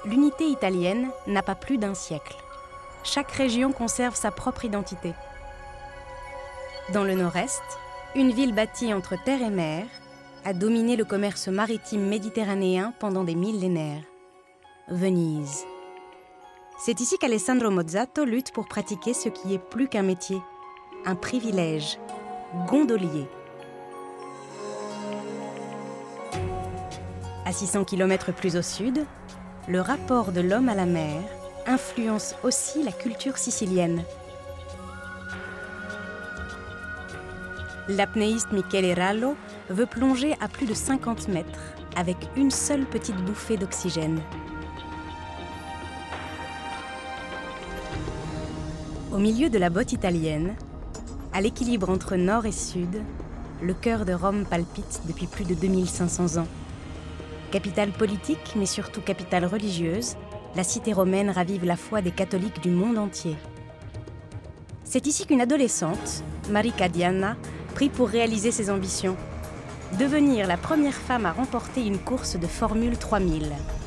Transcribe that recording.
l'unité italienne n'a pas plus d'un siècle. Chaque région conserve sa propre identité. Dans le nord-est, une ville bâtie entre terre et mer a dominé le commerce maritime méditerranéen pendant des millénaires. Venise. C'est ici qu'Alessandro Mozzato lutte pour pratiquer ce qui est plus qu'un métier, un privilège, gondolier. À 600 km plus au sud, le rapport de l'homme à la mer influence aussi la culture sicilienne. L'apnéiste Michele Rallo veut plonger à plus de 50 mètres avec une seule petite bouffée d'oxygène. Au milieu de la botte italienne, à l'équilibre entre nord et sud, le cœur de Rome palpite depuis plus de 2500 ans. Capitale politique, mais surtout capitale religieuse, la cité romaine ravive la foi des catholiques du monde entier. C'est ici qu'une adolescente, Marica Diana, prie pour réaliser ses ambitions. Devenir la première femme à remporter une course de Formule 3000.